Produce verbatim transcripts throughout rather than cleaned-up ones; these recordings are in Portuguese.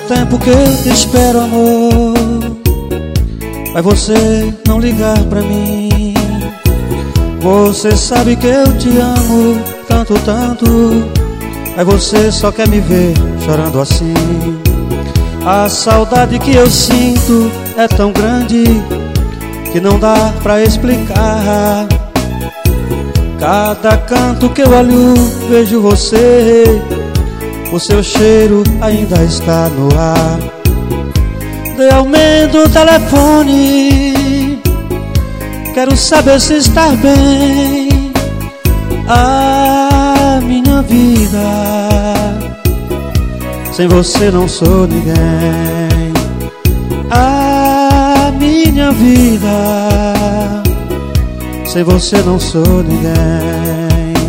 tempo que eu te espero, amor, mas você não ligar pra mim. Você sabe que eu te amo tanto, tanto, mas você só quer me ver chorando assim. A saudade que eu sinto é tão grande que não dá pra explicar. Cada canto que eu olho vejo você, o seu cheiro ainda está no ar. Dê aumento o telefone, quero saber se está bem. Ah, minha vida, sem você não sou ninguém. Ah, minha vida, sem você não sou ninguém.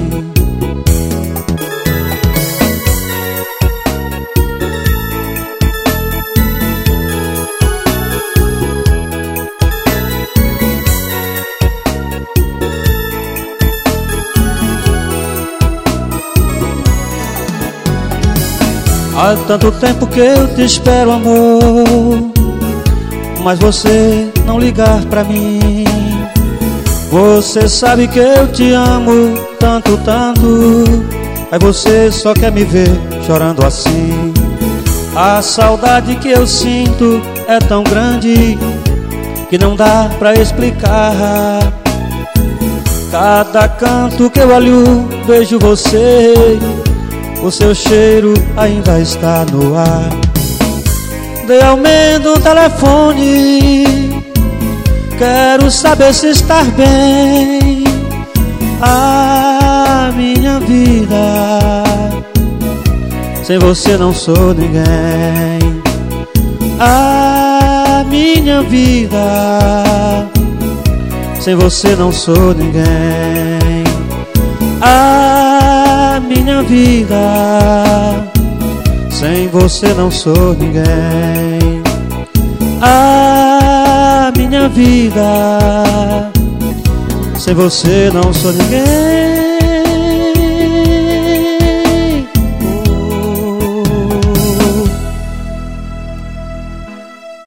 Há tanto tempo que eu te espero, amor, mas você não ligar pra mim. Você sabe que eu te amo tanto, tanto, mas você só quer me ver chorando assim. A saudade que eu sinto é tão grande que não dá pra explicar. Cada canto que eu olho vejo você, o seu cheiro ainda está no ar. Dê aumento o telefone, quero saber se está bem. Ah, minha vida, sem você não sou ninguém. Ah, minha vida, sem você não sou ninguém. Ah, minha vida, sem você não sou ninguém. Ah, minha vida, sem você não sou ninguém.